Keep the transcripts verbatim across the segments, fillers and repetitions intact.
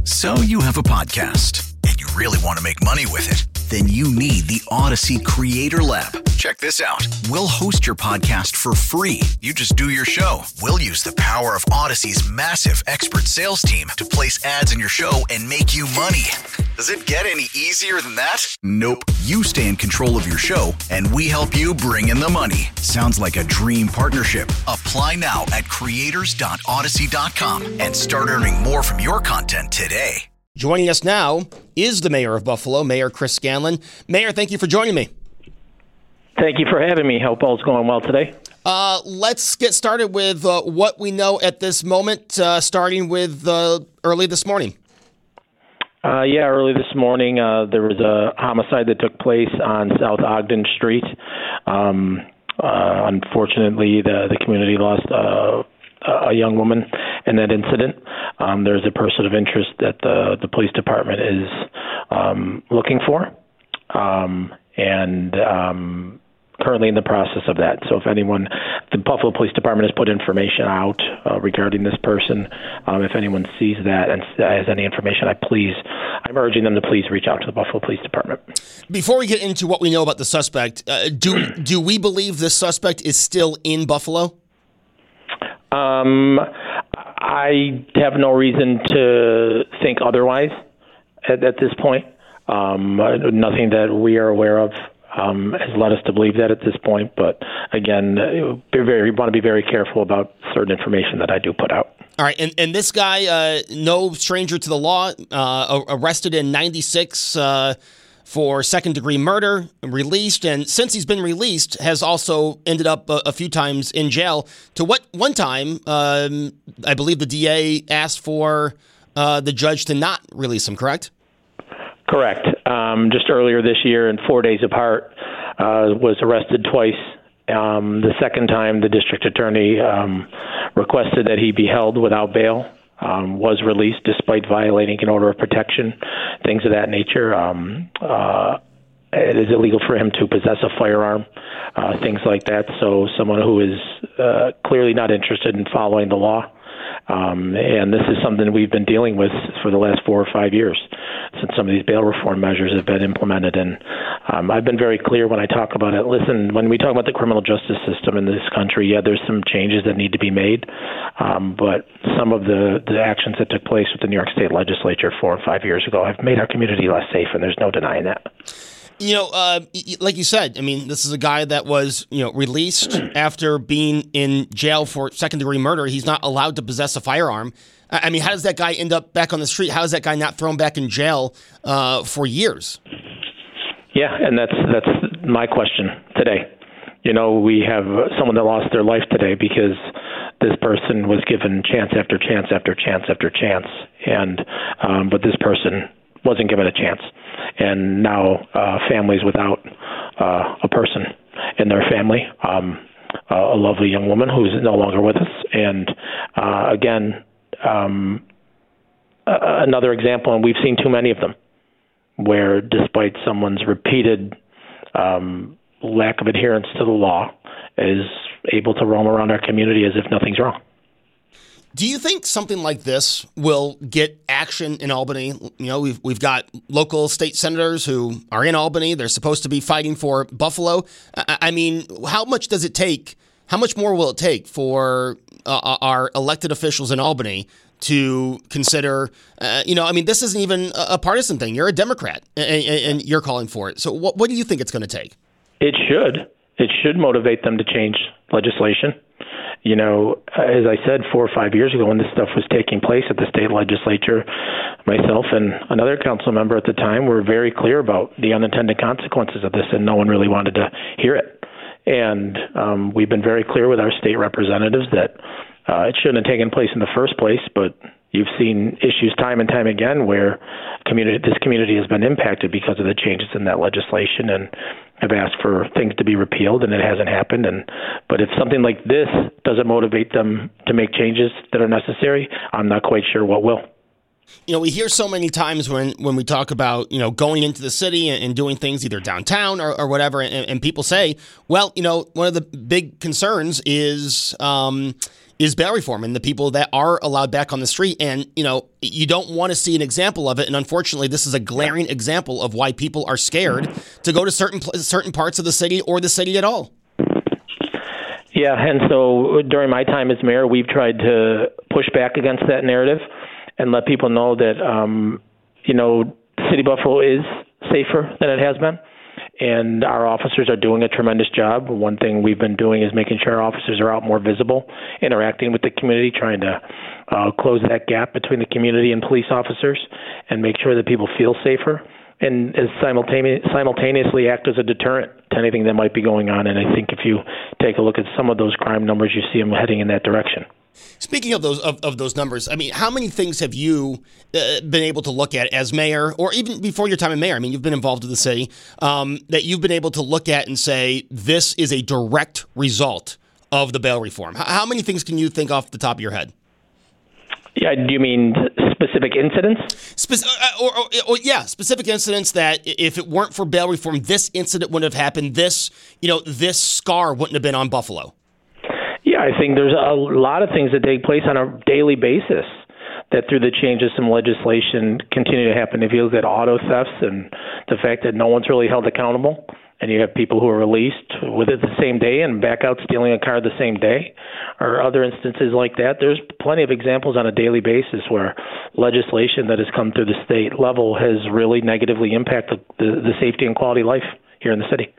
So you have a podcast and you really want to make money with it. Then you need the Odyssey Creator Lab. Check this out. We'll host your podcast for free. You just do your show. We'll use the power of Odyssey's massive expert sales team to place ads in your show and make you money. Does it get any easier than that? Nope. You stay in control of your show and we help you bring in the money. Sounds like a dream partnership. Apply now at creators dot odyssey dot com and start earning more from your content today. Joining us now is the mayor of Buffalo, Mayor Chris Scanlon. Mayor, thank you for joining me. Thank you for having me. Hope all's going well today. Uh, let's get started with uh, what we know at this moment, uh, starting with uh, early this morning. Uh, yeah, early this morning, uh, there was a homicide that took place on South Ogden Street. Um, uh, unfortunately, the, the community lost uh, a young woman in that incident. Um, there's a person of interest that the, the police department is um, looking for, um, and um, currently in the process of that. So if anyone, the Buffalo Police Department has put information out uh, regarding this person. Um, if anyone sees that and has any information, I please, I'm urging them to please reach out to the Buffalo Police Department. Before we get into what we know about the suspect, uh, do do we believe this suspect is still in Buffalo? Um, I have no reason to think otherwise at, at this point. Um, nothing that we are aware of um, has led us to believe that at this point. But again, be very, want to be very careful about certain information that I do put out. All right, and, and this guy, uh, no stranger to the law, uh, arrested in ninety-six uh, for second-degree murder, released, and since he's been released, has also ended up a, a few times in jail. To what one time, um, I believe the D A asked for uh, the judge to not release him, correct? Correct. Um, just earlier this year, and four days apart, uh, was arrested twice. Um, the second time, the district attorney um, requested that he be held without bail. Um, was released despite violating an order of protection, things of that nature. Um, uh, it is illegal for him to possess a firearm, uh, things like that. So someone who is uh, clearly not interested in following the law. Um, and this is something we've been dealing with for the last four or five years since some of these bail reform measures have been implemented. And um, I've been very clear when I talk about it. Listen, when we talk about the criminal justice system in this country, yeah, there's some changes that need to be made. Um, but some of the, the actions that took place with the New York State Legislature four or five years ago have made our community less safe, and there's no denying that. You know, uh, like you said, I mean, this is a guy that was, you know, released after being in jail for second-degree murder. He's not allowed to possess a firearm. I mean, how does that guy end up back on the street? How is that guy not thrown back in jail uh, for years? Yeah, and that's that's my question today. You know, we have someone that lost their life today because this person was given chance after chance after chance after chance, and um, but this person wasn't given a chance. And now uh, families without uh, a person in their family, um, uh, a lovely young woman who's no longer with us. And uh, again, um, uh, another example, and we've seen too many of them, where despite someone's repeated um, lack of adherence to the law, is able to roam around our community as if nothing's wrong. Do you think something like this will get action in Albany? You know, we've we've got local state senators who are in Albany. They're supposed to be fighting for Buffalo. I, I mean, how much does it take? How much more will it take for uh, our elected officials in Albany to consider? Uh, you know, I mean, this isn't even a partisan thing. You're a Democrat, and, and you're calling for it. So, what what do you think it's going to take? It should. It should motivate them to change legislation. You know, as I said, four or five years ago when this stuff was taking place at the state legislature, myself and another council member at the time were very clear about the unintended consequences of this, and no one really wanted to hear it. And um, we've been very clear with our state representatives that uh, it shouldn't have taken place in the first place, but you've seen issues time and time again where community, this community has been impacted because of the changes in that legislation, and have asked for things to be repealed, and it hasn't happened. And but if something like this doesn't motivate them to make changes that are necessary, I'm not quite sure what will. You know, we hear so many times when, when we talk about, you know, going into the city and, and doing things either downtown or, or whatever, and, and people say, well, you know, one of the big concerns is, um, is bail reform and the people that are allowed back on the street. And, you know, you don't want to see an example of it. And unfortunately, this is a glaring example of why people are scared to go to certain certain parts of the city or the city at all. Yeah, and so during my time as mayor, we've tried to push back against that narrative and let people know that, um, you know, the city of Buffalo is safer than it has been, and our officers are doing a tremendous job. One thing we've been doing is making sure our officers are out more visible, interacting with the community, trying to uh, close that gap between the community and police officers and make sure that people feel safer, and as simultane- simultaneously act as a deterrent to anything that might be going on. And I think if you take a look at some of those crime numbers, you see them heading in that direction. Speaking of those of, of those numbers, I mean, how many things have you uh, been able to look at as mayor, or even before your time as mayor? I mean, you've been involved with the city, um, that you've been able to look at and say, this is a direct result of the bail reform. H- how many things can you think off the top of your head? Yeah, do you mean specific incidents? Spe- or, or, or, yeah, specific incidents that if it weren't for bail reform, this incident wouldn't have happened. This, you know, this scar wouldn't have been on Buffalo. Yeah, I think there's a lot of things that take place on a daily basis that through the changes in legislation continue to happen. If you look at auto thefts and the fact that no one's really held accountable, and you have people who are released with it the same day and back out stealing a car the same day, or other instances like that. There's plenty of examples on a daily basis where legislation that has come through the state level has really negatively impacted the, the safety and quality of life here in the city.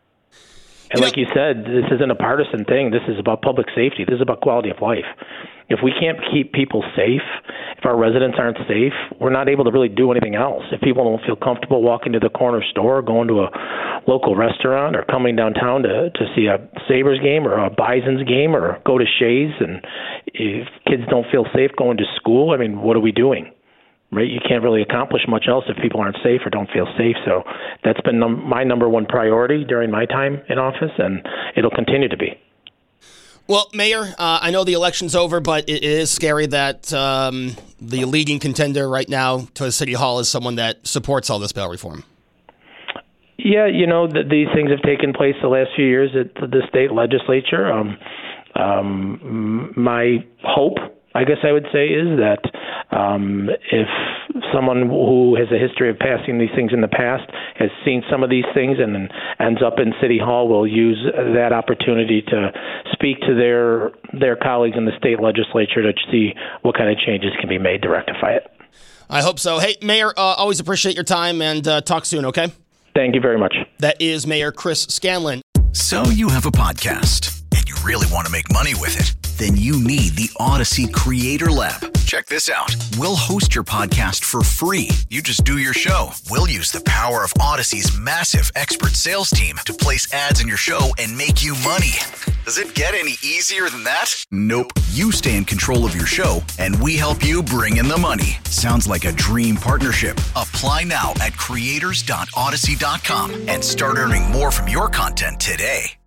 And like you said, this isn't a partisan thing. This is about public safety. This is about quality of life. If we can't keep people safe, if our residents aren't safe, we're not able to really do anything else. If people don't feel comfortable walking to the corner store, going to a local restaurant, or coming downtown to, to see a Sabres game or a Bison's game, or go to Shays, and if kids don't feel safe going to school, I mean, what are we doing? Right? You can't really accomplish much else if people aren't safe or don't feel safe. So that's been num- my number one priority during my time in office, and it'll continue to be. Well, Mayor, uh, I know the election's over, but it is scary that um, the leading contender right now to City Hall is someone that supports all this bail reform. Yeah, you know, th- these things have taken place the last few years at the state legislature. Um, um, my hope, I guess I would say, is that um, if someone who has a history of passing these things in the past has seen some of these things and then ends up in City Hall, will use that opportunity to speak to their their colleagues in the state legislature to see what kind of changes can be made to rectify it. I hope so. Hey, Mayor, uh, always appreciate your time, and uh, talk soon, okay? Thank you very much. That is Mayor Chris Scanlon. So you have a podcast, and you really want to make money with it. Then you need the Odyssey Creator Lab. Check this out. We'll host your podcast for free. You just do your show. We'll use the power of Odyssey's massive expert sales team to place ads in your show and make you money. Does it get any easier than that? Nope. You stay in control of your show, and we help you bring in the money. Sounds like a dream partnership. Apply now at creators dot odyssey dot com and start earning more from your content today.